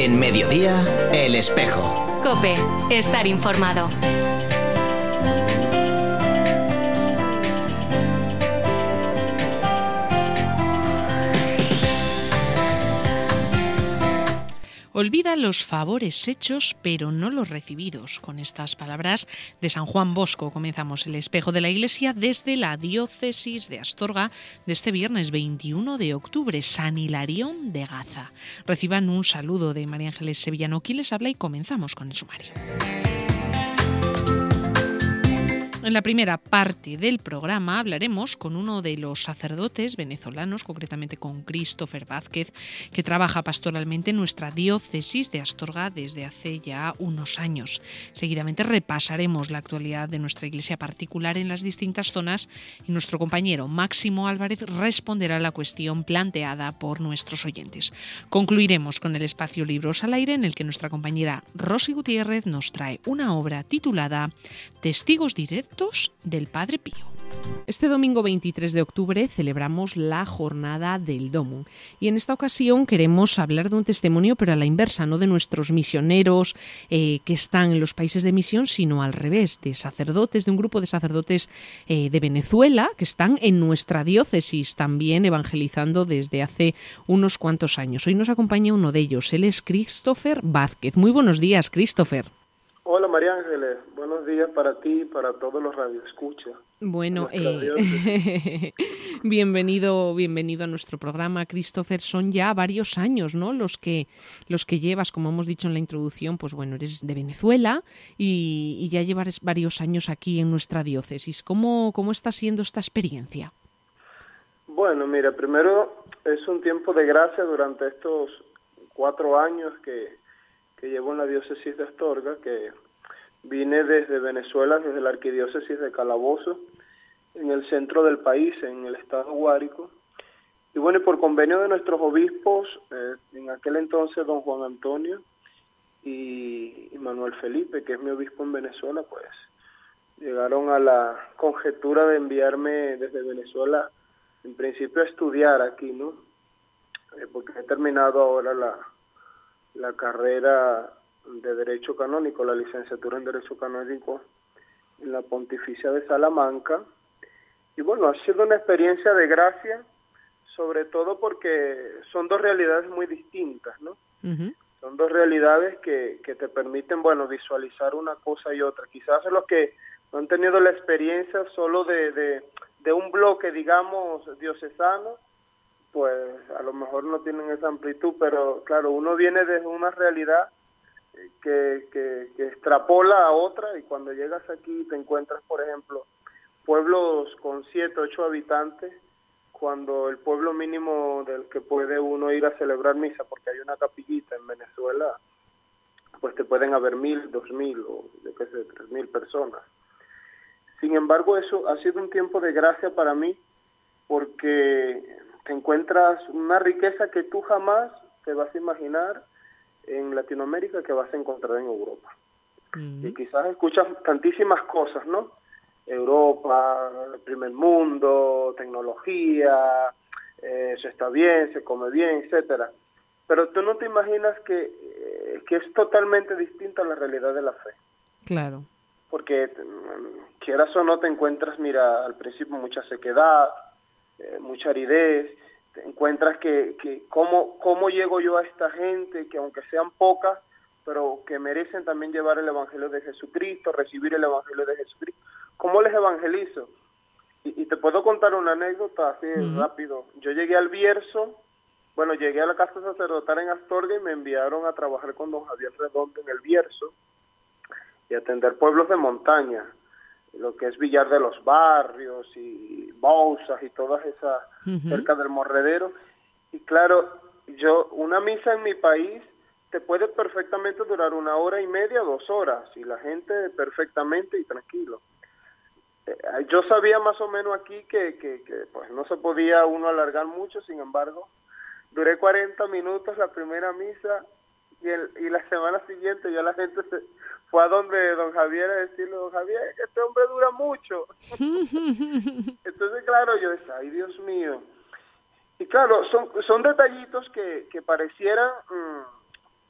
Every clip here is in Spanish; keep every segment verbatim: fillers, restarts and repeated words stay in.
En Mediodía, El Espejo. COPE. Estar informado. Olvida los favores hechos, pero no los recibidos. Con estas palabras de San Juan Bosco comenzamos El Espejo de la Iglesia desde la diócesis de Astorga de este viernes veintiuno de octubre, San Hilarión de Gaza. Reciban un saludo de María Ángeles Sevillano, quien les habla, y comenzamos con el sumario. En la primera parte del programa hablaremos con uno de los sacerdotes venezolanos, concretamente con Christopher Vázquez, que trabaja pastoralmente en nuestra diócesis de Astorga desde hace ya unos años. Seguidamente repasaremos la actualidad de nuestra iglesia particular en las distintas zonas y nuestro compañero Máximo Álvarez responderá a la cuestión planteada por nuestros oyentes. Concluiremos con el espacio Libros al Aire, en el que nuestra compañera Rosy Gutiérrez nos trae una obra titulada Testigos directos del Padre Pío. Este domingo veintitrés de octubre celebramos la jornada del Domum y en esta ocasión queremos hablar de un testimonio, pero a la inversa, no de nuestros misioneros eh, que están en los países de misión, sino al revés, de sacerdotes, de un grupo de sacerdotes eh, de Venezuela que están en nuestra diócesis también evangelizando desde hace unos cuantos años. Hoy nos acompaña uno de ellos, él es Christopher Vázquez. Muy buenos días, Christopher. Hola María Ángeles, buenos días para ti y para todos los radioescuchas. Bueno, eh, bienvenido, bienvenido a nuestro programa, Christopher. Son ya varios años, ¿no? Los que, los que llevas, como hemos dicho en la introducción, pues bueno, eres de Venezuela y, y ya llevas varios años aquí en nuestra diócesis. ¿Cómo, cómo está siendo esta experiencia? Bueno, mira, primero es un tiempo de gracia durante estos cuatro años que que llevo en la diócesis de Astorga, que vine desde Venezuela, desde la arquidiócesis de Calabozo, en el centro del país, en el estado Guárico. Y bueno, y por convenio de nuestros obispos, eh, en aquel entonces don Juan Antonio y, y Manuel Felipe, que es mi obispo en Venezuela, pues llegaron a la conjetura de enviarme desde Venezuela, en principio a estudiar aquí, ¿no? Eh, porque he terminado ahora la la carrera de Derecho Canónico, la licenciatura en Derecho Canónico en la Pontificia de Salamanca. Y bueno, ha sido una experiencia de gracia, sobre todo porque son dos realidades muy distintas, ¿no? Uh-huh. Son dos realidades que, que te permiten, bueno, visualizar una cosa y otra. Quizás los que no han tenido la experiencia solo de, de, de un bloque, digamos, diocesano, pues a lo mejor no tienen esa amplitud, pero claro, uno viene desde una realidad que, que, que extrapola a otra, y cuando llegas aquí te encuentras, por ejemplo, pueblos con siete, ocho habitantes, cuando el pueblo mínimo del que puede uno ir a celebrar misa, porque hay una capillita en Venezuela, pues te pueden haber mil, dos mil o yo qué sé, tres mil personas. Sin embargo, eso ha sido un tiempo de gracia para mí, porque te encuentras una riqueza que tú jamás te vas a imaginar en Latinoamérica que vas a encontrar en Europa. Uh-huh. Y quizás escuchas tantísimas cosas, ¿no? Europa, el primer mundo, tecnología, eh, se está bien, se come bien, etcétera. Pero tú no te imaginas que, eh, que es totalmente distinta a la realidad de la fe. Claro. Porque quieras o no te encuentras, mira, al principio mucha sequedad, Eh, mucha aridez, te encuentras que, que cómo, cómo llego yo a esta gente, que aunque sean pocas, pero que merecen también llevar el Evangelio de Jesucristo, recibir el Evangelio de Jesucristo. ¿Cómo les evangelizo? Y, y te puedo contar una anécdota así uh-huh. rápido. Yo llegué al Bierzo, bueno, llegué a la casa sacerdotal en Astorga y me enviaron a trabajar con don Javier Redondo en el Bierzo y atender pueblos de montaña, lo que es Villar de los Barrios y Bouzas y todas esas, uh-huh. cerca del Morredero. Y claro, yo una misa en mi país te puede perfectamente durar una hora y media, dos horas, y la gente perfectamente y tranquilo. Eh, yo sabía más o menos aquí que, que, que pues no se podía uno alargar mucho, sin embargo, duré cuarenta minutos la primera misa, y, el, y la semana siguiente ya la gente se fue a donde don Javier a decirle, don Javier, este hombre dura mucho. Entonces, claro, yo decía, ay, Dios mío. Y claro, son son detallitos que, que parecieran, mmm,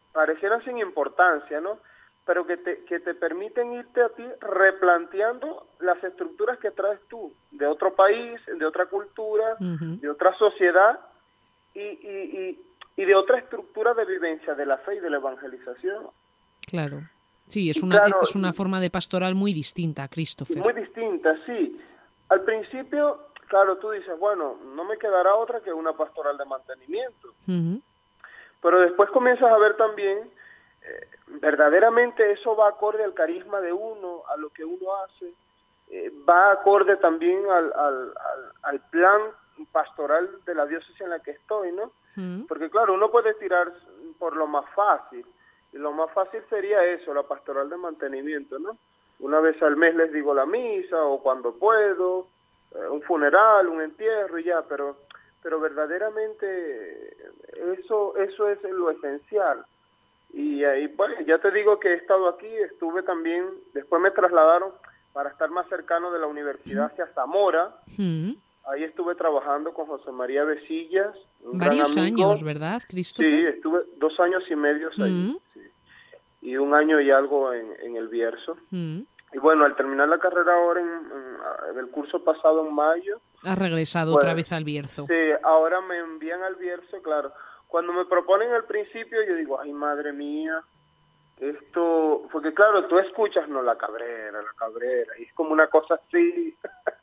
parecieran sin importancia, ¿no? Pero que te, que te permiten irte a ti replanteando las estructuras que traes tú, de otro país, de otra cultura, uh-huh. de otra sociedad y, y, y, y de otra estructura de vivencia de la fe y de la evangelización. Claro, sí, es una, claro, es una forma de pastoral muy distinta, Christopher. Muy distinta, sí. Al principio, claro, tú dices, bueno, no me quedará otra que una pastoral de mantenimiento. Uh-huh. Pero después comienzas a ver también, eh, verdaderamente eso va acorde al carisma de uno, a lo que uno hace, eh, va acorde también al, al, al, al plan pastoral de la diócesis en la que estoy, ¿no? Uh-huh. Porque claro, uno puede tirar por lo más fácil, y lo más fácil sería eso, la pastoral de mantenimiento, ¿no? Una vez al mes les digo la misa, o cuando puedo, eh, un funeral, un entierro y ya, pero pero verdaderamente eso eso es lo esencial. Y ahí, bueno, ya te digo que he estado aquí, estuve también, después me trasladaron para estar más cercano de la universidad hacia Zamora. Uh-huh. Ahí estuve trabajando con José María Besillas. Varios años, ¿verdad, Christopher? Sí, estuve dos años y medio ahí. Uh-huh. Sí. Y un año y algo en, en el Bierzo. Uh-huh. Y bueno, al terminar la carrera ahora, en, en, en el curso pasado en mayo... Has regresado pues, otra vez al Bierzo. Sí, ahora me envían al Bierzo, claro. Cuando me proponen al principio, yo digo, ay, madre mía, esto... Porque claro, tú escuchas, no, la Cabrera, la Cabrera, y es como una cosa así.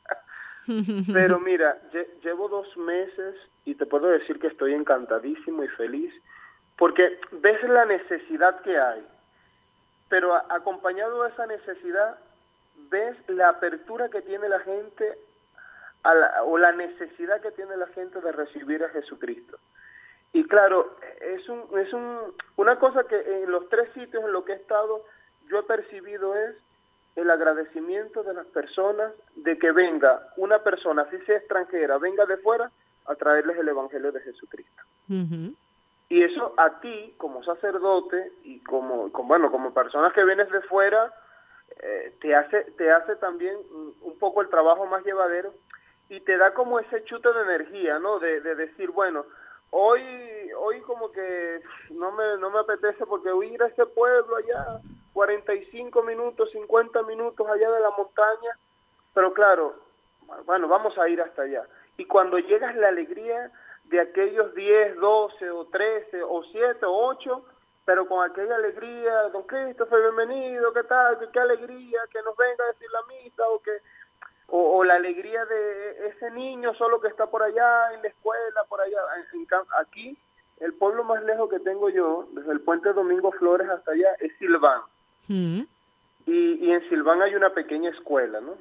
Pero mira, llevo dos meses y te puedo decir que estoy encantadísimo y feliz, porque ves la necesidad que hay. Pero a, acompañado de esa necesidad, ves la apertura que tiene la gente a la, o la necesidad que tiene la gente de recibir a Jesucristo. Y claro, es un es un una cosa que en los tres sitios en los que he estado yo he percibido es el agradecimiento de las personas de que venga una persona, así sea extranjera, venga de fuera a traerles el Evangelio de Jesucristo. Uh-huh. Y eso a ti, como sacerdote y como, como bueno, como personas que vienes de fuera, eh, te hace te hace también un poco el trabajo más llevadero y te da como ese chute de energía, ¿no? De, de decir, bueno, hoy hoy como que no me no me apetece porque voy a ir a ese pueblo allá, cuarenta y cinco minutos, cincuenta minutos allá de la montaña, pero claro, bueno, vamos a ir hasta allá. Y cuando llegas la alegría de aquellos diez, doce o trece o siete o ocho, pero con aquella alegría, don Christopher, bienvenido, ¿qué tal? ¿Qué, qué alegría que nos venga a decir la misa? O que o, o la alegría de ese niño solo que está por allá en la escuela, por allá. En, en, aquí, el pueblo más lejos que tengo yo, desde el puente Domingo Flores hasta allá, es Silván. Mm. Y, y en Silván hay una pequeña escuela, ¿no?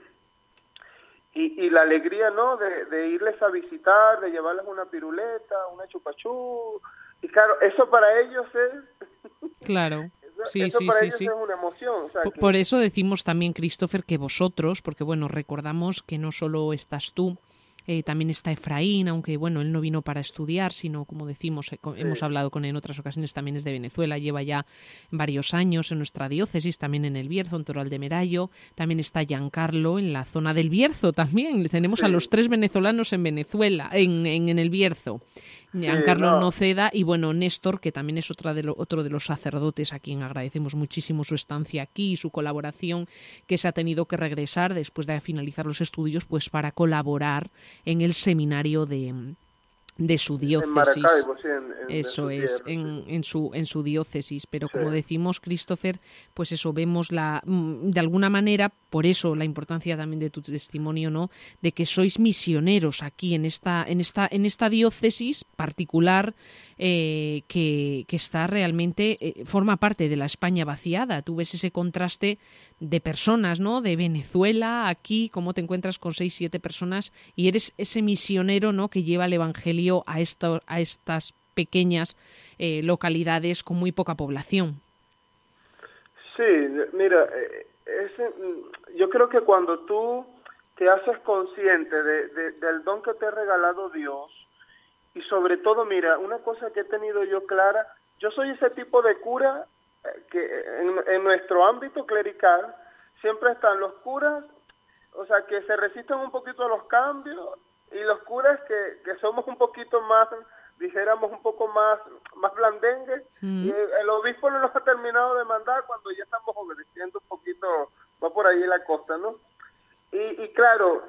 Y, y la alegría, ¿no?, de, de irles a visitar, de llevarles una piruleta, una chupachú. Y claro, eso para ellos es... Claro. Eso, sí, eso sí, para sí, ellos sí. es una emoción. O sea, por, que... por eso decimos también, Christopher, que vosotros, porque bueno, recordamos que no solo estás tú, Eh, también está Efraín, aunque bueno, él no vino para estudiar, sino como decimos, eh, sí. hemos hablado con él en otras ocasiones, también es de Venezuela, lleva ya varios años en nuestra diócesis, también en el Bierzo, en Toral de Merayo, también está Giancarlo en la zona del Bierzo también, tenemos sí. a los tres venezolanos en Venezuela, en, en, en el Bierzo. Giancarlo sí, no. Noceda y bueno, Néstor, que también es otra de lo, otro de los sacerdotes a quien agradecemos muchísimo su estancia aquí y su colaboración, que se ha tenido que regresar después de finalizar los estudios pues para colaborar en el seminario de, de su diócesis. En Maracaibo, sí, en, en, eso en es, tierra, en, sí. en, su, en su diócesis. Pero sí. como decimos, Christopher, pues eso, vemos la de alguna manera, por eso la importancia también de tu testimonio, ¿no?, de que sois misioneros aquí en esta, en esta, en esta diócesis particular eh, que, que está realmente, eh, forma parte de la España vaciada. Tú ves ese contraste de personas, ¿no?, de Venezuela, aquí, cómo te encuentras con seis, siete personas y eres ese misionero, ¿no?, que lleva el evangelio a, esto, a estas pequeñas eh, localidades con muy poca población. Sí, mira, es, yo creo que cuando tú te haces consciente de, de, del don que te ha regalado Dios, y sobre todo, mira, una cosa que he tenido yo clara, yo soy ese tipo de cura que en, en nuestro ámbito clerical siempre están los curas, o sea, que se resisten un poquito a los cambios, y los curas que, que somos un poquito más dijéramos, un poco más, más blandengue, mm. y el, el obispo no nos ha terminado de mandar cuando ya estamos obedeciendo un poquito, va por ahí la cosa, ¿no? Y, y claro,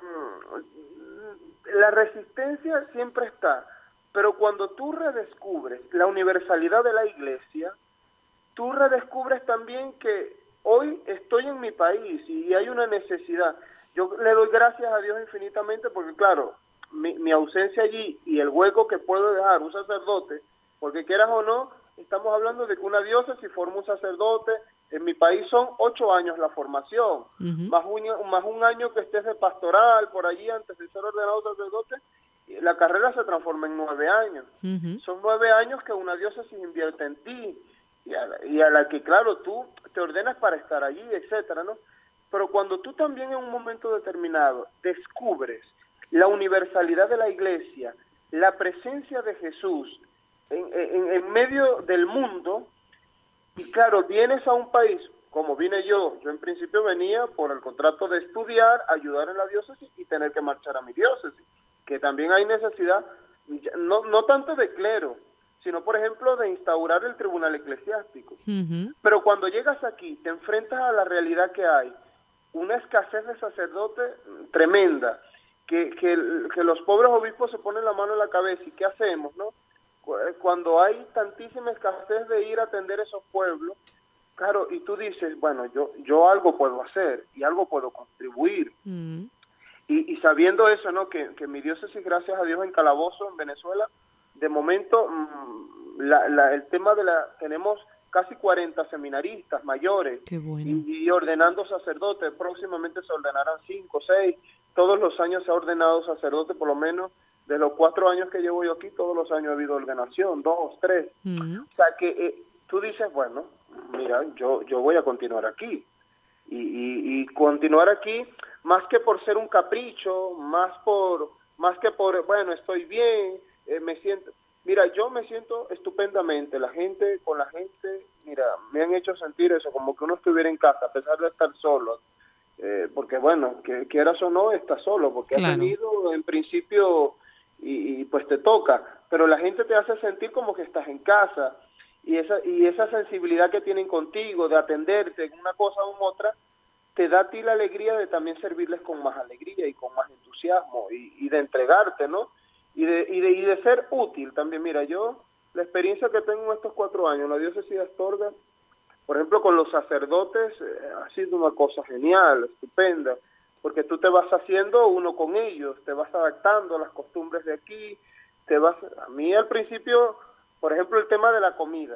la resistencia siempre está, pero cuando tú redescubres la universalidad de la Iglesia, tú redescubres también que hoy estoy en mi país y hay una necesidad. Yo le doy gracias a Dios infinitamente porque, claro, mi, mi ausencia allí y el hueco que puedo dejar un sacerdote, porque quieras o no, estamos hablando de que una diócesis forma un sacerdote. En mi país son ocho años la formación, uh-huh. más, un, más un año que estés de pastoral por allí antes de ser ordenado sacerdote, la carrera se transforma en nueve años. Uh-huh. Son nueve años que una diócesis invierte en ti y a, la, y a la que, claro, tú te ordenas para estar allí, etcétera, ¿no? Pero cuando tú también en un momento determinado descubres la universalidad de la Iglesia, la presencia de Jesús en, en, en medio del mundo, y claro, vienes a un país, como vine yo, yo en principio venía por el contrato de estudiar, ayudar en la diócesis y tener que marchar a mi diócesis, que también hay necesidad, no, no tanto de clero, sino por ejemplo de instaurar el tribunal eclesiástico. Uh-huh. Pero cuando llegas aquí, te enfrentas a la realidad que hay, una escasez de sacerdotes tremenda, que, que, que los pobres obispos se ponen la mano en la cabeza, ¿y qué hacemos, no? Cuando hay tantísima escasez de ir a atender esos pueblos, claro, y tú dices, bueno, yo yo algo puedo hacer y algo puedo contribuir. Mm. Y, y sabiendo eso, ¿no? Que, que mi diócesis, gracias a Dios, en Calabozo, en Venezuela, de momento, mmm, la, la, el tema de la... Tenemos casi cuarenta seminaristas mayores. Qué bueno. y, y ordenando sacerdotes. Próximamente se ordenarán cinco, seis. Todos los años se ha ordenado sacerdote, por lo menos. De los cuatro años que llevo yo aquí, todos los años ha habido ordenación, dos, tres. Uh-huh. O sea que eh, tú dices, bueno, mira, yo yo voy a continuar aquí. Y, y, y continuar aquí, más que por ser un capricho, más por más que por, bueno, estoy bien, eh, me siento... Mira, yo me siento estupendamente. La gente, con la gente, mira, me han hecho sentir eso, como que uno estuviera en casa, a pesar de estar solo. Eh, porque, bueno, que quieras o no, estás solo, porque claro. has venido, en principio... Y, y pues te toca, pero la gente te hace sentir como que estás en casa y esa y esa sensibilidad que tienen contigo de atenderte en una cosa u otra te da a ti la alegría de también servirles con más alegría y con más entusiasmo y, y de entregarte, ¿no? Y de, y de y de ser útil también. Mira, yo la experiencia que tengo en estos cuatro años en la diócesis de Astorga, por ejemplo, con los sacerdotes, eh, ha sido una cosa genial, estupenda. Porque tú te vas haciendo uno con ellos, te vas adaptando a las costumbres de aquí, te vas... A mí al principio, por ejemplo, el tema de la comida.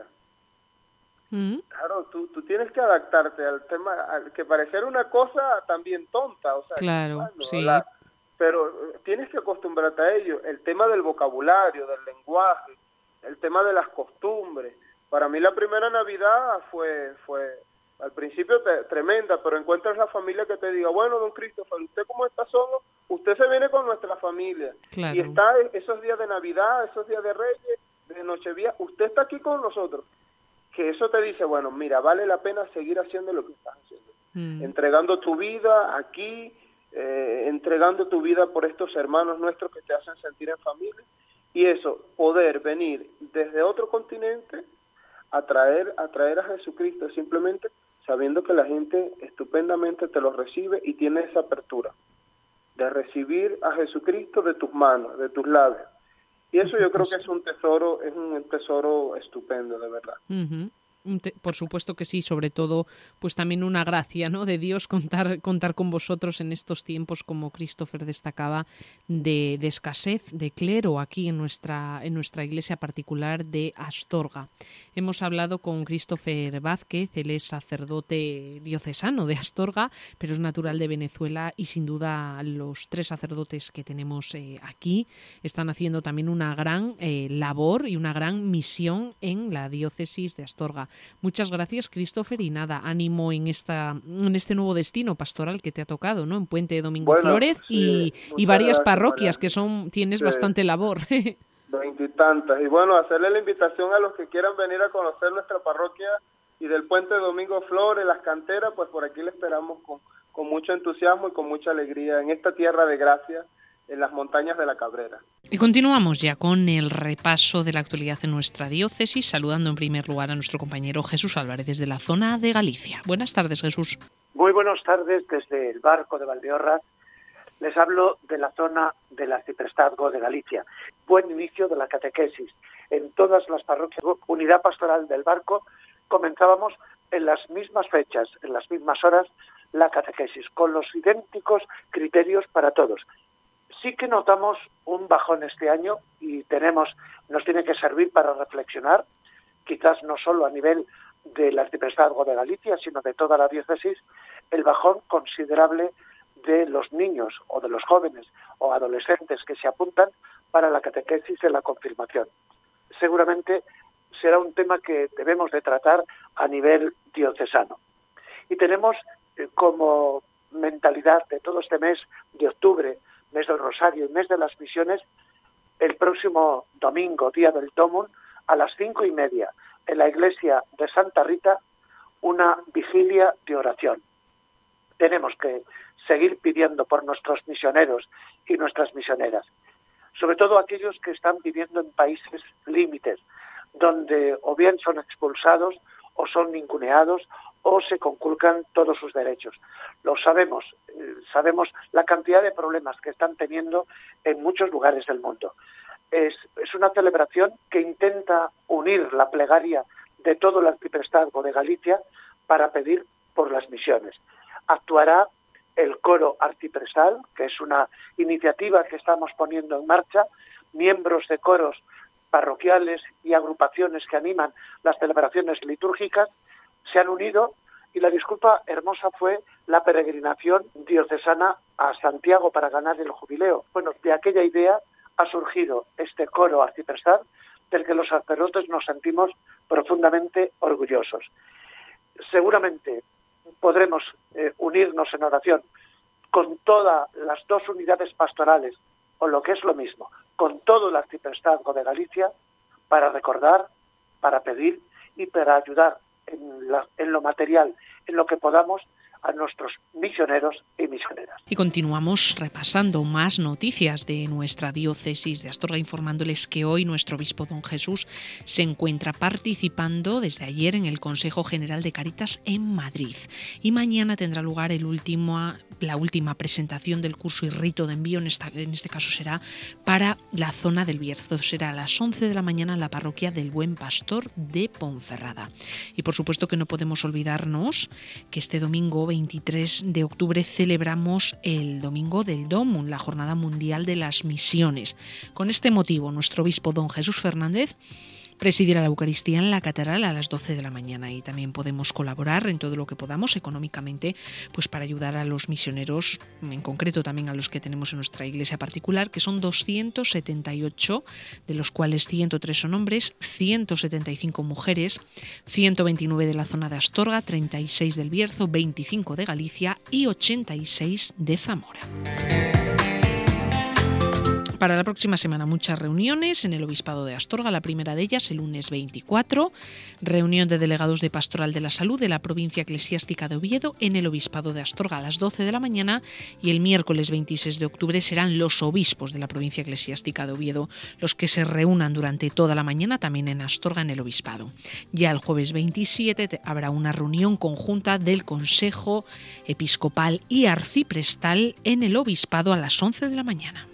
Mm. Claro, tú, tú tienes que adaptarte al tema, al que parecer una cosa también tonta, o sea... Claro, bueno, sí. La, pero tienes que acostumbrarte a ello. El tema del vocabulario, del lenguaje, el tema de las costumbres. Para mí la primera Navidad fue... fue al principio te, tremenda, pero encuentras la familia que te diga, bueno, don Christopher, usted como está solo, usted se viene con nuestra familia. Claro. Y está esos días de Navidad, esos días de Reyes, de Nochevieja, usted está aquí con nosotros. Que eso te dice, bueno, mira, vale la pena seguir haciendo lo que estás haciendo. Mm. Entregando tu vida aquí, eh, entregando tu vida por estos hermanos nuestros que te hacen sentir en familia. Y eso, poder venir desde otro continente a traer, a traer a Jesucristo, simplemente sabiendo que la gente estupendamente te lo recibe y tiene esa apertura de recibir a Jesucristo de tus manos, de tus labios. Y eso yo creo que es un tesoro, es un tesoro estupendo, de verdad. Uh-huh. Por supuesto que sí, sobre todo, pues también una gracia, ¿no?, de Dios contar contar con vosotros en estos tiempos, como Christopher destacaba, de, de escasez de clero aquí en nuestra en nuestra iglesia particular de Astorga. Hemos hablado con Christopher Vázquez, él es sacerdote diocesano de Astorga, pero es natural de Venezuela y sin duda los tres sacerdotes que tenemos eh, aquí están haciendo también una gran eh, labor y una gran misión en la diócesis de Astorga. Muchas gracias, Christopher, y nada, ánimo en esta en este nuevo destino pastoral que te ha tocado, ¿no? En Puente Domingo bueno, Flórez sí, y, y varias gracias, parroquias María. que son tienes sí. bastante labor. Veintitantas. Y, y bueno, hacerle la invitación a los que quieran venir a conocer nuestra parroquia y del Puente Domingo Flórez, las canteras, pues por aquí le esperamos con, con mucho entusiasmo y con mucha alegría en esta tierra de gracia en las montañas de la Cabrera. Y continuamos ya con el repaso de la actualidad en nuestra diócesis, saludando en primer lugar a nuestro compañero Jesús Álvarez desde la zona de Galicia. Buenas tardes, Jesús. Muy buenas tardes desde el barco de Valdeorras. Les hablo de la zona del arciprestazgo de Galicia. Buen inicio de la catequesis. En todas las parroquias, unidad pastoral del barco, comenzábamos en las mismas fechas, en las mismas horas, la catequesis, con los idénticos criterios para todos. Sí que notamos un bajón este año y tenemos, nos tiene que servir para reflexionar, quizás no solo a nivel del arciprestazgo de Galicia, sino de toda la diócesis, el bajón considerable de los niños o de los jóvenes o adolescentes que se apuntan para la catequesis en la confirmación. Seguramente será un tema que debemos de tratar a nivel diocesano. Y tenemos eh, como mentalidad de todo este mes de octubre, mes del Rosario y mes de las misiones, el próximo domingo, día del Domum, a las cinco y media, en la iglesia de Santa Rita, una vigilia de oración. Tenemos que seguir pidiendo por nuestros misioneros y nuestras misioneras, sobre todo aquellos que están viviendo en países límites, donde o bien son expulsados o son ninguneados o se conculcan todos sus derechos. Lo sabemos, eh, sabemos la cantidad de problemas que están teniendo en muchos lugares del mundo. Es, es una celebración que intenta unir la plegaria de todo el arciprestazgo de Galicia para pedir por las misiones. Actuará el coro arciprestal, que es una iniciativa que estamos poniendo en marcha, miembros de coros parroquiales y agrupaciones que animan las celebraciones litúrgicas se han unido, y la disculpa hermosa fue la peregrinación diocesana a Santiago para ganar el jubileo. Bueno, de aquella idea ha surgido este coro arciprestal del que los sacerdotes nos sentimos profundamente orgullosos. Seguramente podremos eh, unirnos en oración con todas las dos unidades pastorales, o lo que es lo mismo, con todo el arciprestazgo de Galicia, para recordar, para pedir y para ayudar en, la, en lo material, en lo que podamos, a nuestros misioneros y misioneras. Y continuamos repasando más noticias de nuestra diócesis de Astorga, informándoles que hoy nuestro obispo don Jesús se encuentra participando desde ayer en el Consejo General de Cáritas en Madrid, y mañana tendrá lugar el último, la última presentación del curso y rito de envío. En, esta, en este caso será para la zona del Bierzo, será a las once de la mañana en la parroquia del Buen Pastor de Ponferrada. Y por supuesto que no podemos olvidarnos que este domingo veintitrés de octubre celebramos el Domingo del Domum, la Jornada Mundial de las Misiones. Con este motivo, nuestro obispo don Jesús Fernández presidirá la Eucaristía en la Catedral a las doce de la mañana, y también podemos colaborar en todo lo que podamos económicamente, pues para ayudar a los misioneros, en concreto también a los que tenemos en nuestra iglesia particular, que son doscientos setenta y ocho, de los cuales ciento tres son hombres, ciento setenta y cinco mujeres, ciento veintinueve de la zona de Astorga, treinta y seis del Bierzo, veinticinco de Galicia y ochenta y seis de Zamora. Para la próxima semana muchas reuniones en el Obispado de Astorga, la primera de ellas el lunes veinticuatro, reunión de delegados de Pastoral de la Salud de la provincia eclesiástica de Oviedo en el Obispado de Astorga a las doce de la mañana, y el miércoles veintiséis de octubre serán los obispos de la provincia eclesiástica de Oviedo los que se reúnan durante toda la mañana también en Astorga en el Obispado. Ya el jueves veintisiete habrá una reunión conjunta del Consejo Episcopal y Arciprestal en el Obispado a las once de la mañana.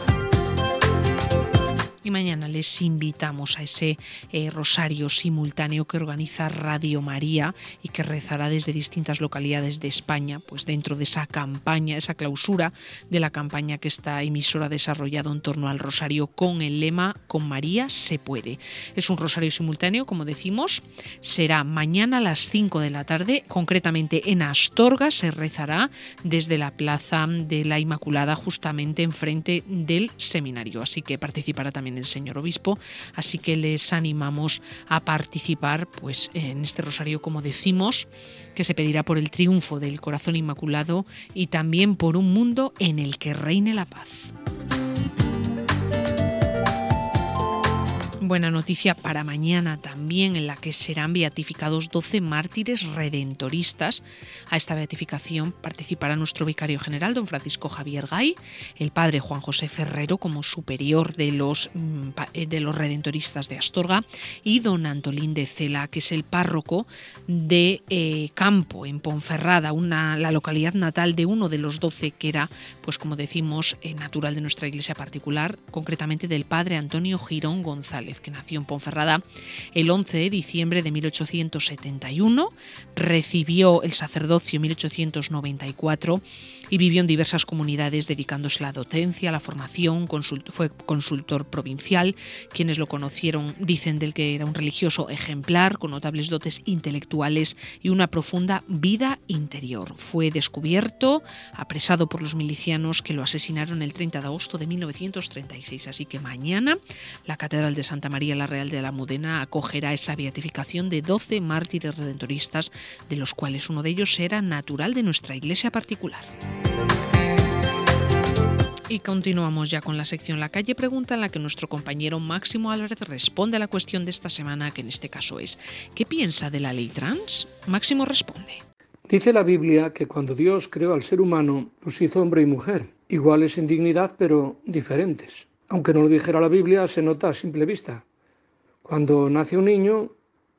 Y mañana les invitamos a ese eh, rosario simultáneo que organiza Radio María y que rezará desde distintas localidades de España, pues dentro de esa campaña, esa clausura de la campaña que esta emisora ha desarrollado en torno al rosario con el lema "Con María se puede". Es un rosario simultáneo, como decimos, será mañana a las cinco de la tarde, concretamente en Astorga se rezará desde la Plaza de la Inmaculada, justamente enfrente del seminario, así que participará también el señor obispo, así que les animamos a participar pues en este rosario, como decimos, que se pedirá por el triunfo del corazón inmaculado y también por un mundo en el que reine la paz. Buena noticia para mañana también, en la que serán beatificados doce mártires redentoristas. A esta beatificación participará nuestro vicario general, don Francisco Javier Gay, el padre Juan José Ferrero como superior de los, de los redentoristas de Astorga y don Antolín de Cela, que es el párroco de eh, Campo, en Ponferrada, una, la localidad natal de uno de los doce que era, pues como decimos, eh, natural de nuestra iglesia particular, concretamente del padre Antonio Girón González, que nació en Ponferrada el once de diciembre de mil ochocientos setenta y uno, recibió el sacerdocio en mil ochocientos noventa y cuatro y vivió en diversas comunidades dedicándose a la docencia, a la formación, consult- fue consultor provincial. Quienes lo conocieron dicen del que era un religioso ejemplar, con notables dotes intelectuales y una profunda vida interior. Fue descubierto, apresado por los milicianos que lo asesinaron el treinta de agosto de mil novecientos treinta y seis. Así que mañana la Catedral de Santa María la Real de la Almudena acogerá esa beatificación de doce mártires redentoristas, de los cuales uno de ellos era natural de nuestra iglesia particular. Y continuamos ya con la sección La Calle Pregunta, en la que nuestro compañero Máximo Álvarez responde a la cuestión de esta semana, que en este caso es: ¿qué piensa de la ley trans? Máximo responde. Dice la Biblia que cuando Dios creó al ser humano, los hizo hombre y mujer, iguales en dignidad pero diferentes. Aunque no lo dijera la Biblia, se nota a simple vista. Cuando nace un niño,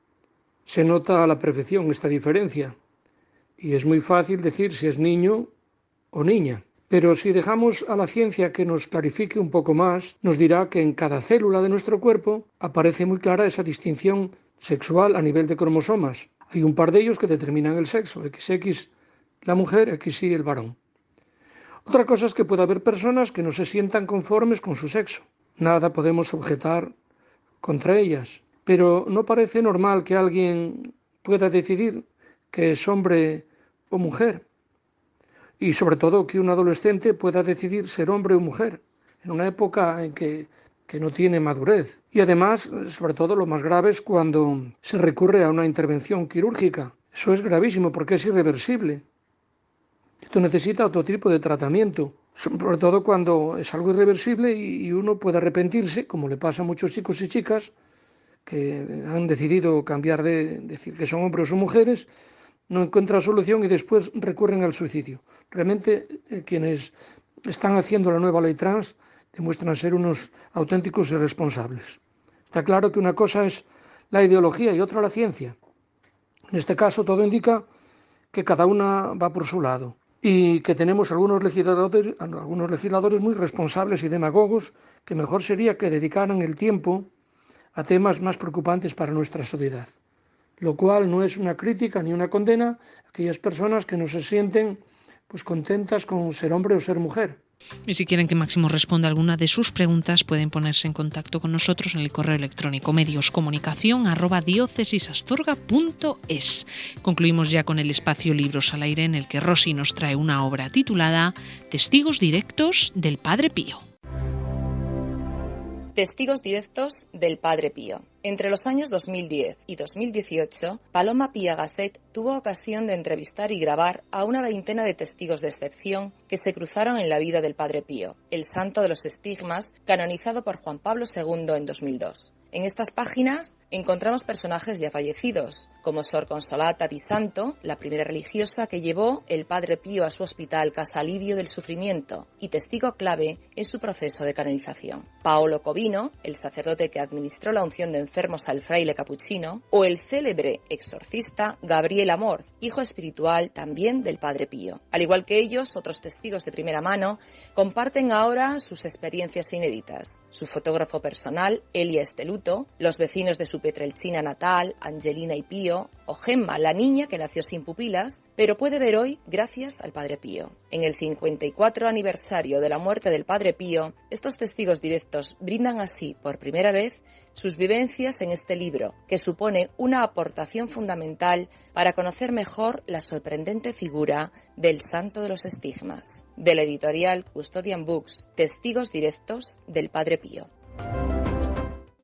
se nota a la perfección esta diferencia. Y es muy fácil decir si es niño o niña. Pero si dejamos a la ciencia que nos clarifique un poco más, nos dirá que en cada célula de nuestro cuerpo aparece muy clara esa distinción sexual a nivel de cromosomas. Hay un par de ellos que determinan el sexo, equis equis la mujer, equis y el varón. Otra cosa es que puede haber personas que no se sientan conformes con su sexo. Nada podemos objetar contra ellas, pero no parece normal que alguien pueda decidir que es hombre o mujer. Y sobre todo que un adolescente pueda decidir ser hombre o mujer, en una época en que, que no tiene madurez. Y además, sobre todo lo más grave es cuando se recurre a una intervención quirúrgica. Eso es gravísimo porque es irreversible. Esto necesita otro tipo de tratamiento, sobre todo cuando es algo irreversible y, y uno puede arrepentirse, como le pasa a muchos chicos y chicas que han decidido cambiar de decir que son hombres o mujeres, no encuentran solución y después recurren al suicidio. Realmente eh, quienes están haciendo la nueva ley trans demuestran ser unos auténticos irresponsables. Está claro que una cosa es la ideología y otra la ciencia. En este caso todo indica que cada una va por su lado y que tenemos algunos legisladores, algunos legisladores muy responsables y demagogos que mejor sería que dedicaran el tiempo a temas más preocupantes para nuestra sociedad. Lo cual no es una crítica ni una condena a aquellas personas que no se sienten pues contentas con ser hombre o ser mujer. Y si quieren que Máximo responda a alguna de sus preguntas, pueden ponerse en contacto con nosotros en el correo electrónico medioscomunicación arroba diócesisastorga punto es. Concluimos ya con el espacio Libros al Aire, en el que Rosy nos trae una obra titulada Testigos directos del Padre Pío. Testigos directos del Padre Pío. Entre los años dos mil diez y dos mil dieciocho, Paloma Pía Gasset tuvo ocasión de entrevistar y grabar a una veintena de testigos de excepción que se cruzaron en la vida del Padre Pío, el santo de los estigmas, canonizado por Juan Pablo segundo en dos mil dos. En estas páginas encontramos personajes ya fallecidos, como Sor Consolata di Santo, la primera religiosa que llevó el Padre Pío a su hospital Casa Alivio del Sufrimiento y testigo clave en su proceso de canonización. Paolo Covino, el sacerdote que administró la unción de enfermos al fraile capuchino, o el célebre exorcista Gabriel Amor, hijo espiritual también del Padre Pío. Al igual que ellos, otros testigos de primera mano comparten ahora sus experiencias inéditas. Su fotógrafo personal, Elia Esteluto, los vecinos de su Pietrelcina natal, Angelina y Pío, o Gemma, la niña que nació sin pupilas, pero puede ver hoy gracias al Padre Pío. En el cincuenta y cuatro aniversario de la muerte del Padre Pío, estos testigos directos brindan así, por primera vez, sus vivencias en este libro, que supone una aportación fundamental para conocer mejor la sorprendente figura del Santo de los Estigmas. De la editorial Custodian Books, Testigos directos del Padre Pío.